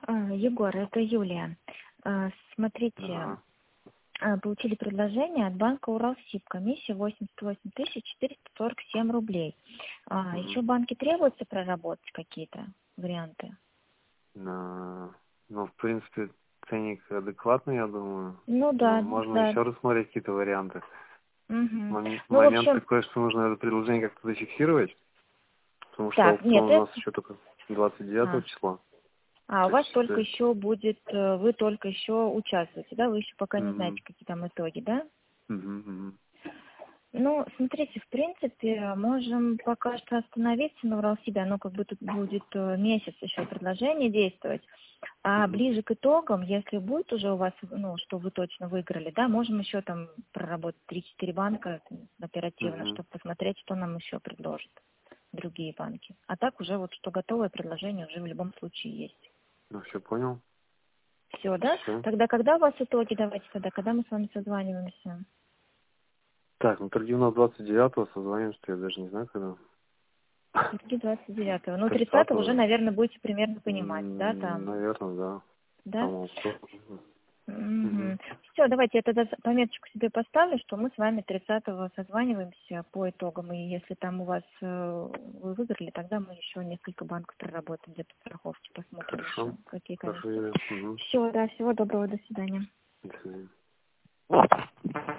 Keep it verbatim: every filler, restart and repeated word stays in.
А, Егор, это Юлия. А, Смотрите, Ага. а, получили предложение от банка Уралсиб. Комиссия восемьдесят восемь тысяч четыреста сорок семь рублей. А, Мгм. Еще банки требуется проработать какие-то варианты? На- Ну, в принципе, ценник адекватный, я думаю. Ну Но да, можно да. еще рассмотреть какие-то варианты. Мгм. Мом- Ну, в Момент общем, такой, что нужно это предложение как-то зафиксировать, потому что так, нет, аукцион у это... нас еще только двадцать девятого А, числа. а у То вас есть, только э, еще будет, э, вы только еще участвуете, да? Вы еще пока не знаете, мгм, какие там итоги, да? мгм, мгм. Ну, смотрите, в принципе, можем пока что остановиться на Уралсибе, оно как бы тут будет э, месяц еще предложение действовать, а Мгм. ближе к итогам, если будет уже у вас, ну, что вы точно выиграли, да, можем еще там проработать три-четыре банка оперативно, Мгм. чтобы посмотреть, что нам еще предложат другие банки. А так уже вот что готовое предложение уже в любом случае есть. Ну, все понял. Все, да? Все. Тогда когда у вас итоги, давайте тогда, когда мы с вами созваниваемся? Так, ну торги у нас двадцать девятого, созвонимся, я даже не знаю, когда. Торги двадцать девятого. Ну, тридцатого уже, тридцатого, наверное, будете примерно понимать, да, там, наверное, да. да? Там аукцион. Мгм. Угу. Все, давайте я тогда пометочку себе поставлю, что мы с вами тридцатого созваниваемся по итогам. И если там у вас э, вы выиграли, тогда мы еще несколько банков проработаем для подстраховки, посмотрим еще, Хорошо. какие Хорошо, комиссии. Юрий. Мгм. Все, да, всего доброго, до свидания. До свидания.